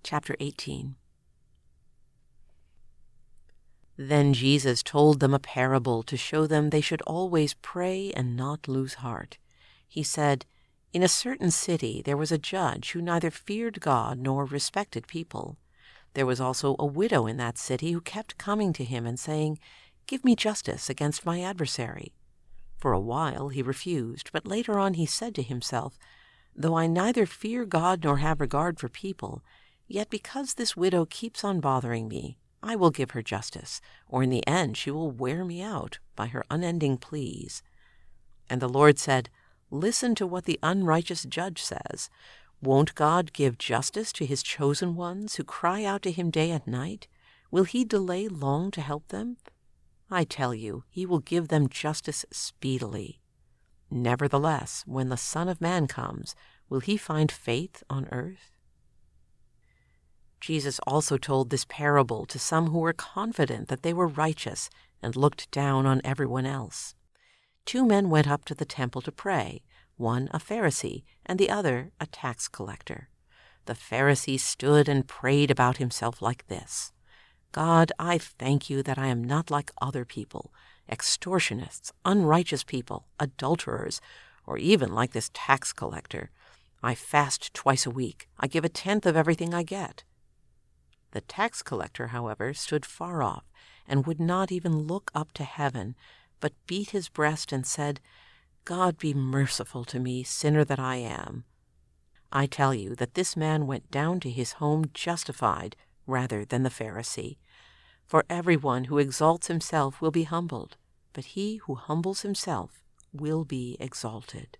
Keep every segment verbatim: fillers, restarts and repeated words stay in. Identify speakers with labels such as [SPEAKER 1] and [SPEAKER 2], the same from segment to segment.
[SPEAKER 1] Chapter eighteen. Then Jesus told them a parable to show them they should always pray and not lose heart. He said, "In a certain city there was a judge who neither feared God nor respected people. There was also a widow in that city who kept coming to him and saying, 'Give me justice against my adversary.' For a while he refused, but later on he said to himself, 'Though I neither fear God nor have regard for people, yet because this widow keeps on bothering me, I will give her justice, or in the end she will wear me out by her unending pleas.' And the Lord said, 'Listen to what the unrighteous judge says. Won't God give justice to his chosen ones who cry out to him day and night? Will he delay long to help them? I tell you, he will give them justice speedily. Nevertheless, when the Son of Man comes, will he find faith on earth?" Jesus also told this parable to some who were confident that they were righteous and looked down on everyone else. Two men went up to the temple to pray, one a Pharisee and the other a tax collector. The Pharisee stood and prayed about himself like this: "God, I thank you that I am not like other people, extortionists, unrighteous people, adulterers, or even like this tax collector. I fast twice a week. I give a tenth of everything I get." The tax collector, however, stood far off and would not even look up to heaven, but beat his breast and said, "God, be merciful to me, sinner that I am." I tell you that this man went down to his home justified rather than the Pharisee. For everyone who exalts himself will be humbled, but he who humbles himself will be exalted.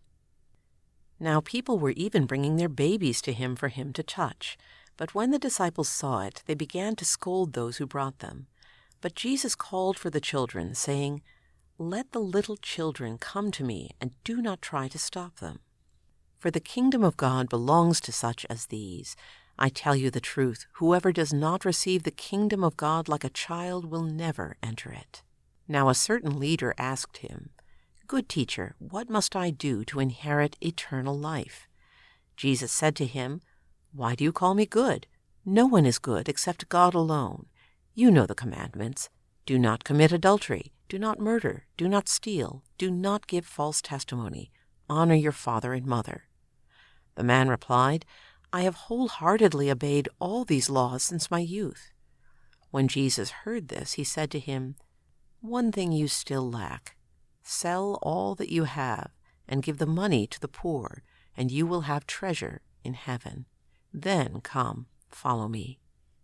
[SPEAKER 1] Now people were even bringing their babies to him for him to touch. But when the disciples saw it, they began to scold those who brought them. But Jesus called for the children, saying, "Let the little children come to me, and do not try to stop them. For the kingdom of God belongs to such as these. I tell you the truth, whoever does not receive the kingdom of God like a child will never enter it." Now a certain leader asked him, "Good teacher, what must I do to inherit eternal life?" Jesus said to him, "Why do you call me good? No one is good except God alone. You know the commandments. Do not commit adultery. Do not murder. Do not steal. Do not give false testimony. Honor your father and mother." The man replied, "I have wholeheartedly obeyed all these laws since my youth." When Jesus heard this, he said to him, "One thing you still lack. Sell all that you have and give the money to the poor, and you will have treasure in heaven. Then come, follow me."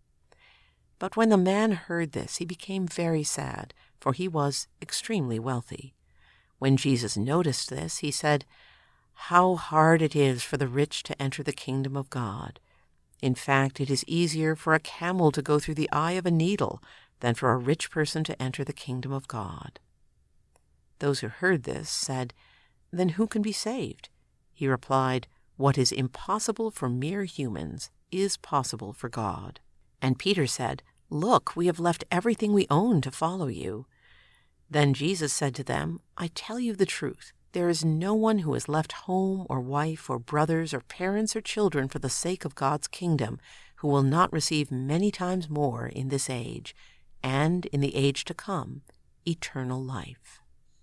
[SPEAKER 1] But when the man heard this, he became very sad, for he was extremely wealthy. When Jesus noticed this, he said, "How hard it is for the rich to enter the kingdom of God. In fact, it is easier for a camel to go through the eye of a needle than for a rich person to enter the kingdom of God." Those who heard this said, "Then who can be saved?" He replied, "What is impossible for mere humans is possible for God." And Peter said, "Look, we have left everything we own to follow you." Then Jesus said to them, "I tell you the truth. There is no one who has left home or wife or brothers or parents or children for the sake of God's kingdom who will not receive many times more in this age, and in the age to come, eternal life."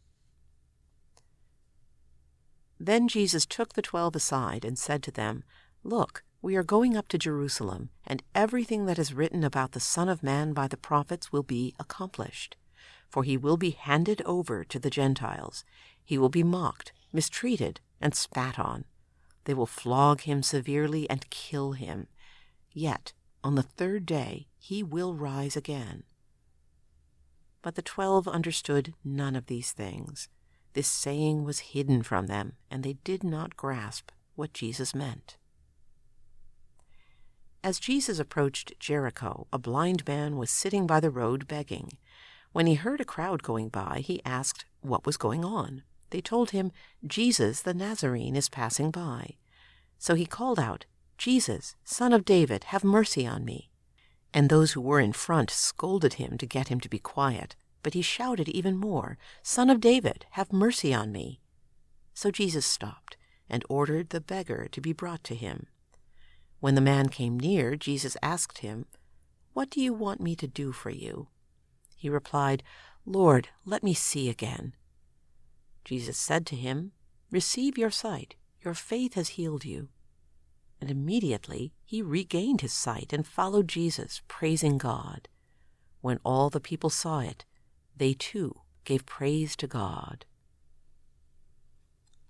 [SPEAKER 1] Then Jesus took the twelve aside and said to them, "Look, we are going up to Jerusalem, and everything that is written about the Son of Man by the prophets will be accomplished. For he will be handed over to the Gentiles. He will be mocked, mistreated, and spat on. They will flog him severely and kill him. Yet on the third day he will rise again." But the twelve understood none of these things. This saying was hidden from them, and they did not grasp what Jesus meant. As Jesus approached Jericho, a blind man was sitting by the road begging. When he heard a crowd going by, he asked what was going on. They told him, "Jesus the Nazarene is passing by." So he called out, "Jesus, Son of David, have mercy on me." And those who were in front scolded him to get him to be quiet. But he shouted even more, "Son of David, have mercy on me." So Jesus stopped and ordered the beggar to be brought to him. When the man came near, Jesus asked him, "What do you want me to do for you?" He replied, "Lord, let me see again." Jesus said to him, "Receive your sight. Your faith has healed you." And immediately he regained his sight and followed Jesus, praising God. When all the people saw it, they too gave praise to God.